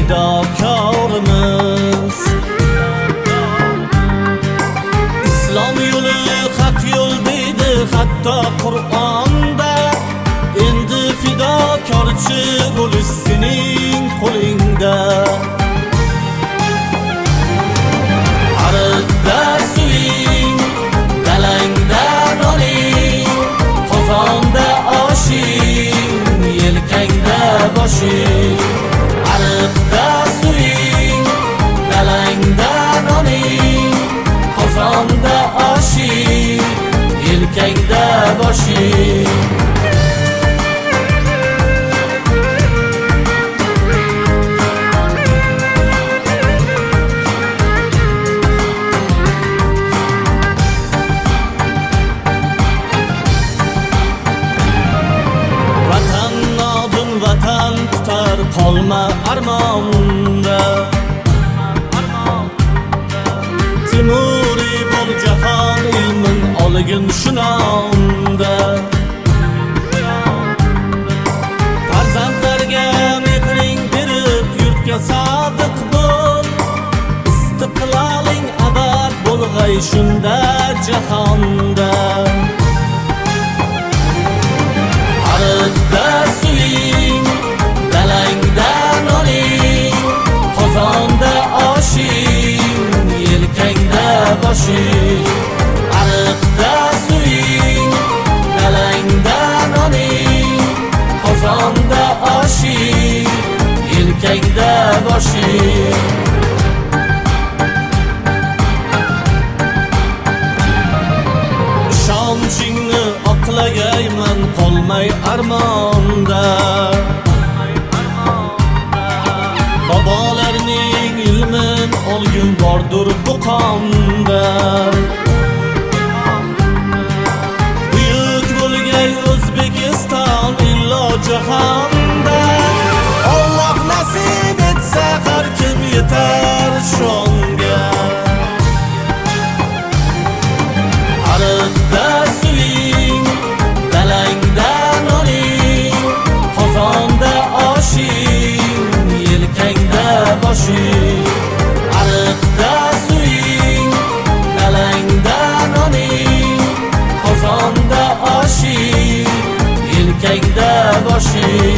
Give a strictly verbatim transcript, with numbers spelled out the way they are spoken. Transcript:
fidokorimiz. Islom yo'li haq yo'l deydi hatto Qur'onda. Endi fidokorchi bo'lish sening qo'lingda. Ariqda suving, dalangda noning, qozonda oshing, yelkangda boshing. Ariqda suving, dalangda noning, qozonda oshing, yelkangda boshing. Vatan tutar qolma armonda. Timuriy bo'l jahon ilmin olgin shunomda. Farzandlarga mehring berib yurtga sodiq bo'l. Istiqloling abad bo'lg'ay shunda jahonda. Ariqda suving, dalangda noning, qozonda oshing, yelkangda boshing. Ariqda suving, dalangda noning, qozonda oshing, yelkangda boshing. Ishonchingni oqlagayman qolmay armonda. Bobolarning ilmin olgin bordur bu qonda. Buyuk bo'lgay O'zbekiston illo jahonda. Alloh nasib etsa har kim yetar shonga. Ariqda suving, dalangda noning, qozonda oshing, yelkangda boshing. Ariqda suving, dalangda noning, qozonda oshing, yelkangda boshing.